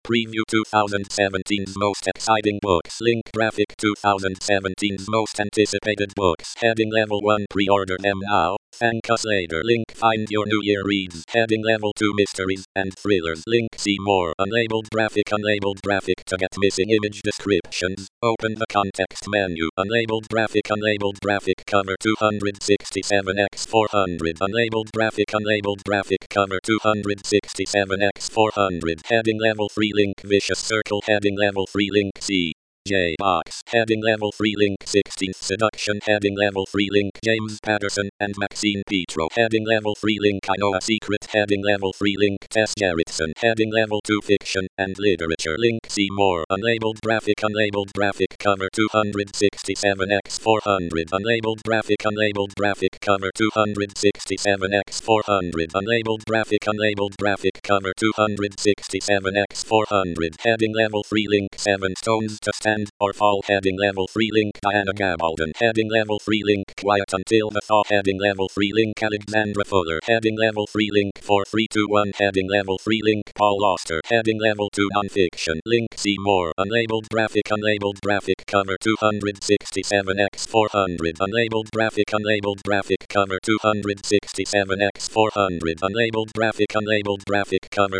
Preview 2017's most exciting books. Link graphic 2017's most anticipated books. Heading level 1 pre-order them now. Thank us later. Link find your new year reads. Heading level 2 mysteries and thrillers. Link see more. Unlabeled graphic to get missing image descriptions. Open the context menu. Unlabeled graphic cover 267x400. Unlabeled graphic cover 267x400. Heading level 3 link vicious circle. Heading level 3 link C. J box. Heading level 3 link 16th seduction. Heading level 3 link James Patterson and Maxine Petro. Heading level 3 link I know a secret. Heading level 3 link Tess Gerritsen. Heading level 2 fiction and literature. Link see more. Unlabeled graphic cover 267x400. Unlabeled graphic cover 267x400. Unlabeled graphic cover 267x400. Heading level 3 link 7 stones to stand or fall. Heading level 3 link Diana Gabaldon. Heading level 3 link quiet until the thaw. Heading level 3 link Alexandra Fuller. Heading level 3 link 4321. Heading level 3 link Paul Auster. Heading level 2 nonfiction. Link see more. Unlabeled graphic cover 267x400. Unlabeled graphic cover 267x400. Unlabeled graphic cover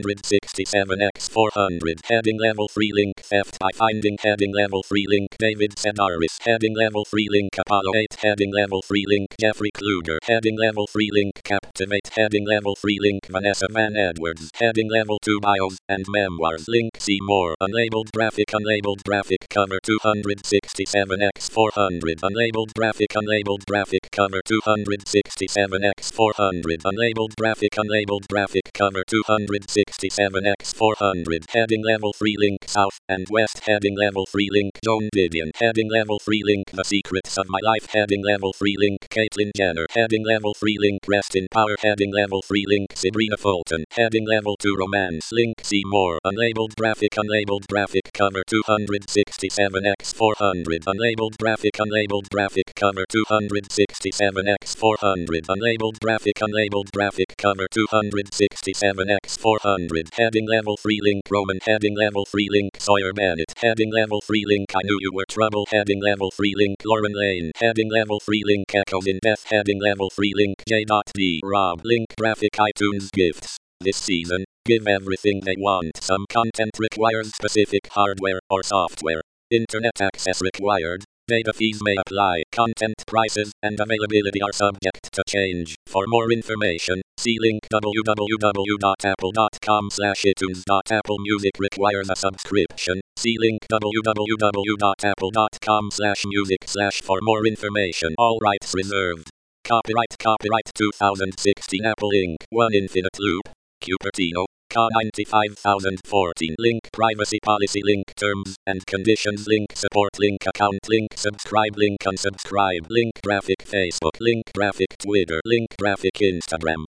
267x400. Heading level 3 link theft by finding. Heading level 3 link David Sedaris. Heading level 3 link Apollo 8. Heading level 3 link Jeffrey Kluger. Heading level 3 link Captivate. Heading level 3 link Vanessa Van Edwards. Heading level 2 bios and memoirs. Link see more. Unlabeled graphic cover 267x400. Unlabeled graphic cover 267x400. Unlabeled graphic cover 267x400. Heading level 3 link South and West. Heading level 3 link Joan Didion. Heading level 3 link The Secrets of My Life. Heading level 3 link Caitlyn Jenner. Heading level 3 link Rest in Power. Heading level 3 link Sabrina Fulton. Heading level 2 Romance. Link see more. Unlabeled graphic cover 267x400. Unlabeled graphic cover 267x400. Unlabeled graphic cover 267x400. Heading level 3 link Roman. Heading level 3 link Sawyer Bennett. Heading level 3 link I Knew You Were Trouble. Heading level 3 link Lauren Lane. Heading level 3 link Echoes in Death. Heading level 3 link J.D. Rob. Link graphic iTunes gifts. This season, give everything they want. Some content requires specific hardware or software. Internet access required. Data fees may apply. Content prices and availability are subject to change. For more information, see link www.apple.com/iTunes. Apple Music requires a subscription. See link www.apple.com/music/ for more information. All rights reserved. Copyright 2016 Apple Inc. 1 Infinite Loop. Cupertino. CA 95014. Link privacy policy. Link terms and conditions. Link support. Link account. Link subscribe. Link unsubscribe. Link graphic Facebook. Link graphic Twitter. Link graphic Instagram.